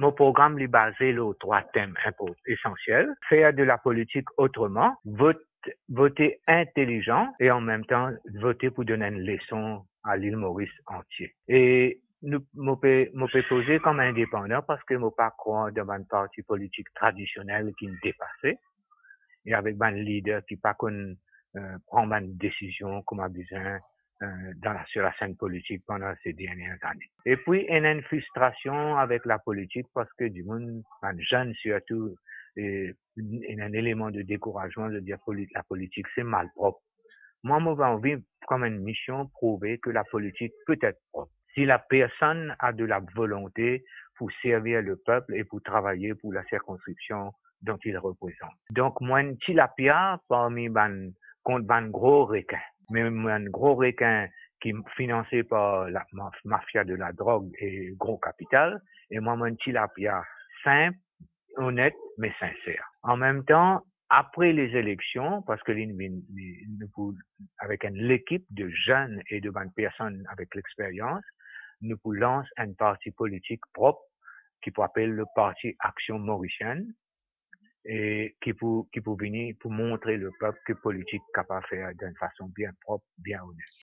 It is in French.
mon programme est basé sur 3 thèmes essentiels. Faire de la politique autrement, voter intelligent et en même temps voter pour donner une leçon à l'île Maurice entier. Et nous me poser comme indépendant parce que je pas croire dans un parti politique traditionnel qui me dépassait et avec un leader qui pas qu'on prend une décision comme a besoin sur la scène politique pendant ces dernières années. Et puis, il y a une frustration avec la politique parce que du monde, un jeune surtout, il y a un élément de découragement de dire la politique c'est mal propre. Moi, j'ai envie, comme une mission, prouver que la politique peut être propre. Si la personne a de la volonté pour servir le peuple et pour travailler pour la circonscription dont il représente. Donc, moi, un tilapia parmi contre un gros requin. Mais un gros requin qui est financé par la mafia de la drogue et gros capital. Et moi, un tilapia simple, honnête, mais sincère. En même temps, après les élections, parce que avec l'équipe de jeunes et de bonnes personnes avec l'expérience, nous lançons un parti politique propre qui peut appeler le Parti Action Mauricienne et qui peut venir pour montrer le peuple que politique capable de faire d'une façon bien propre, bien honnête.